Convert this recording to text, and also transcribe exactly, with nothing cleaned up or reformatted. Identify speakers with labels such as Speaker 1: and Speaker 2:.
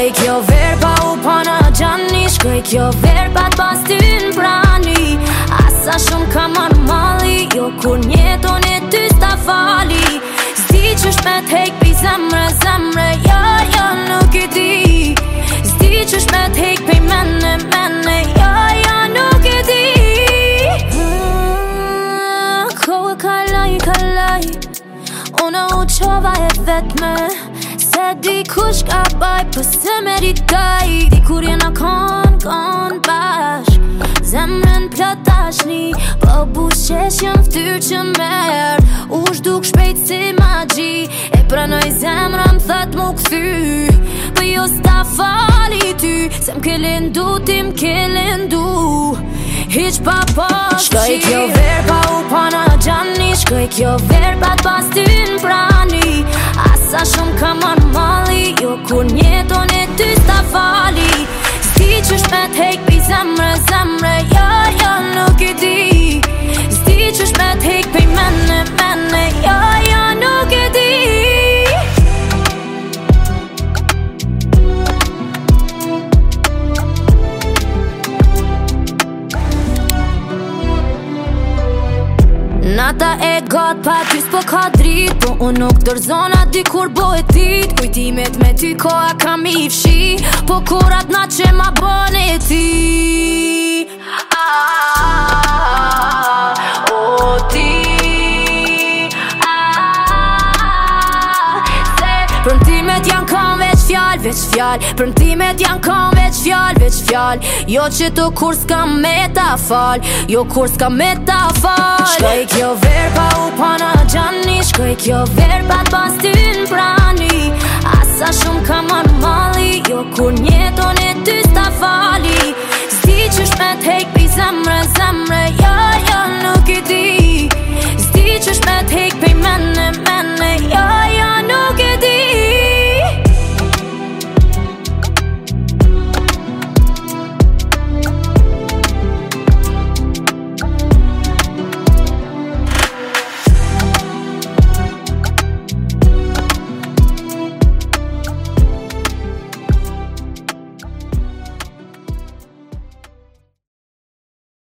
Speaker 1: Shkoj kjo verba u pana gjani, shkoj kjo verba t'pas ty n'prani. Asa shumë ka marrë malli, jo kur njeton e ty s'ta fali. Zdi qysh me t'hejk pi zemre, zemre, jo, jo, nuk i di. Zdi qysh me t'hejk pi mene, mene, jo, jo, nuk i di. ah, Kohë kalaj, kalaj, unë u qova e vetme. Se di kush ka baj, për se meritaj. Di kur jena kon, kon bash, zemrën plot tashni. Po bushesh jëm ftyr që merë, u shduk shpejt si magji. E pranoj zemra m'that mu kthy, për jo s'ta fali ty. Se m'ke lindu, ti m'ke lindu, hiq pa poshqi. Shkoj kjo verba u pana gjani, shkoj kjo verba t'pas ty n'prani. Asa shumë ka marrë malli, jo kur njeton e ty s'ta fali. Zdi qysh me t'hejk pi zemre, zemre, jo, jo, nuk i di. Zdi qysh me t'hejk pi mene, mene, jo, jo, nuk i di. Nata e gat pa ty s'po ka drit, po unë nuk dërzona di kur bohet dit. Kujtimet me ty koha kam i fshi, po kurat na që ma bone ti. ah, O ti ah, Se premtimet janë kon veç fjall, veç fjall. Premtimet janë kon veç fjall, veç fjall. Jo që të kur s'kam me ta fal, jo kur s'kam me ta fal. Shkoj kjo verba u pana gjani, shkoj kjo verba t'pas ty n'prani. Asa shumë ka marrë malli, jo kur njeton e ty s'ta fali. Zdi qysh me t'hejk pi zemre, zemre,